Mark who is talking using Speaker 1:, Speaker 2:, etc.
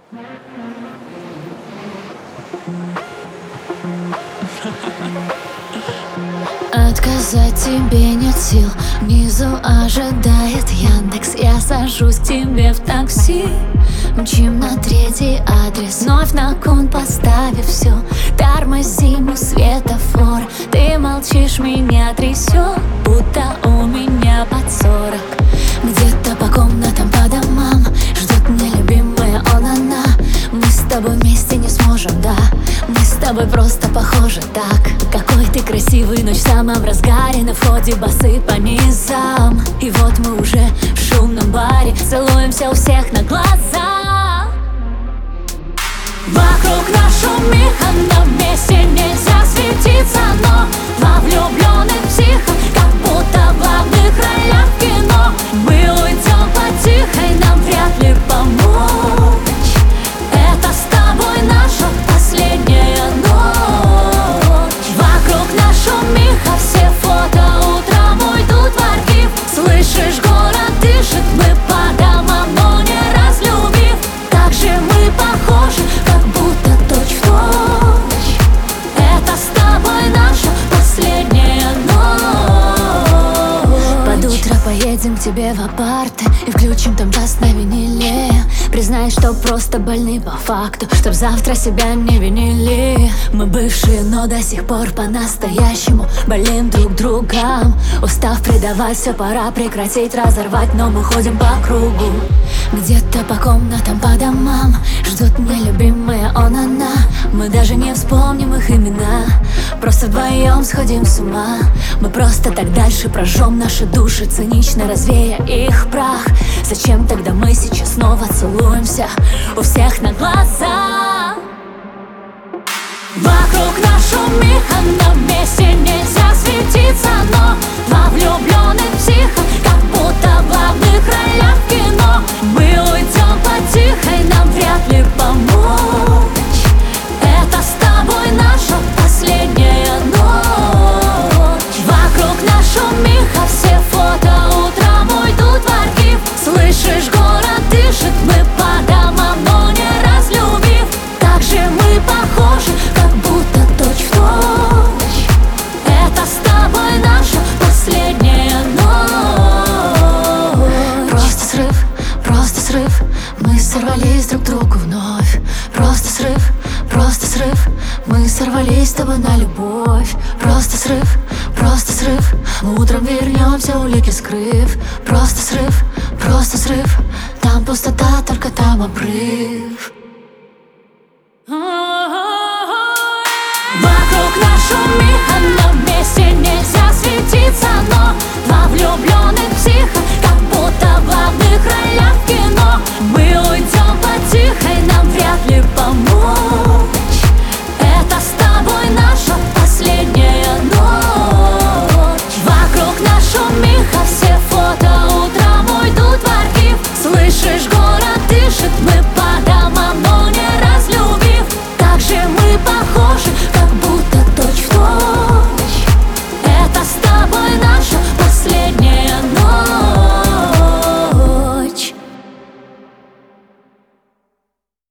Speaker 1: Отказать тебе нет сил, внизу ожидает Яндекс. Я сажусь к тебе в такси, мчим на 3-й адрес. Вновь на кон поставив все, тормозим у светофора. Ты молчишь, меня трясет, будто у меня под 40. Где-то по комнатам, по домам ждет меня любимая он-она. Мы с тобой вместе не сможем, да, мы с тобой просто похожи так. Какой ты красивый, ночь в самом разгаре, на входе басы по низам. И вот мы уже в шумном баре, целуемся у всех на глаза. Вокруг нас шумит, но вместе нельзя светиться. Но два влюбленных психа, как будто в главных ролях в кино. Мы уйдем потихо, нам вряд ли помочь. Это с тобой наша последняя ночь. Вокруг нас шумиха, все фото утром уйдут в архив. Слышишь, город дышит, мы по домам, но не разлюбив. Как же мы похожи, как будто точь-в-точь. Это с тобой наша последняя ночь. Под утро поедем к тебе в апарты и включим там джаз на виниле. Признай, что просто больны по факту, чтоб завтра себя не винили. Мы бывшие, но до сих пор по-настоящему болеем друг другом. Устав предавать, все пора прекратить, разорвать, но мы ходим по кругу. Где-то по комнатам, по домам ждут меня любимая он-она. Мы даже не вспомним их имена, просто вдвоем сходим с ума. Мы просто так дальше прожжем наши души, цинично развея их прах. Зачем тогда мы сейчас снова целуемся у всех на глаза? Вокруг нас шумиха, но вместе нельзя светиться. Но два влюбленных психа, как будто в главных ролях в кино. Мы уйдем потихо, нам вряд ли помочь. Это с тобой наша последняя ночь. Вокруг нас шумиха, все фото утром уйдут в архив. Слышишь, город дышит, мы по домам, но не разлюбив. Как же мы похожи, как будто точь-в-точь. Это с тобой наша последняя ночь. Просто срыв, мы сорвались друг к другу вновь. Просто срыв, мы сорвались с тобой на любовь. Просто срыв, утром вернемся, улики скрыв. Просто срыв, там пустота, только там обрыв. Вокруг нас шумиха, но вместе нельзя светиться. Но два влюбленных